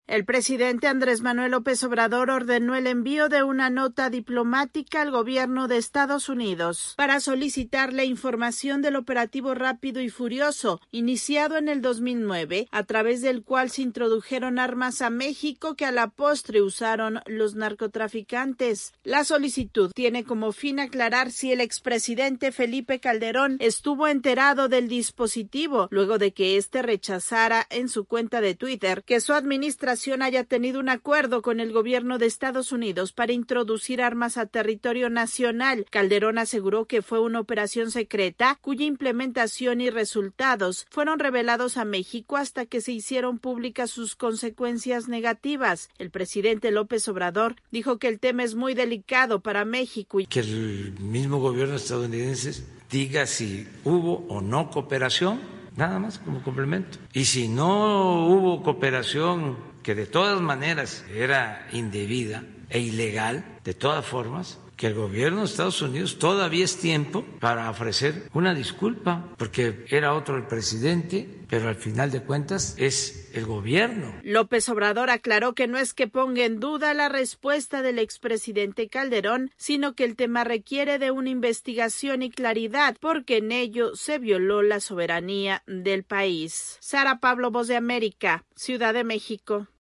El presidente Andrés Manuel López Obrador ordenó el envío de una nota diplomática al gobierno de Estados Unidos para solicitarle información del operativo Rápido y Furioso, iniciado en el 2009, a través del cual se introdujeron armas a México que a la postre usaron los narcotraficantes. La solicitud tiene como fin aclarar si el expresidente Felipe Calderón estuvo enterado del dispositivo, luego de que éste rechazara en su cuenta de Twitter que su administración haya tenido un acuerdo con el gobierno de Estados Unidos para introducir armas a territorio nacional. Calderón aseguró que fue una operación secreta cuya implementación y resultados fueron revelados a México hasta que se hicieron públicas sus consecuencias negativas. El presidente López Obrador dijo que el tema es muy delicado para México y que el mismo gobierno estadounidense diga si hubo o no cooperación, nada más como complemento. Y si no hubo cooperación, que de todas maneras era indebida e ilegal, de todas formas, que el gobierno de Estados Unidos todavía es tiempo para ofrecer una disculpa, porque era otro el presidente, pero al final de cuentas es el gobierno. López Obrador aclaró que no es que ponga en duda la respuesta del expresidente Calderón, sino que el tema requiere de una investigación y claridad, porque en ello se violó la soberanía del país. Sara Pablo, Voz de América, Ciudad de México.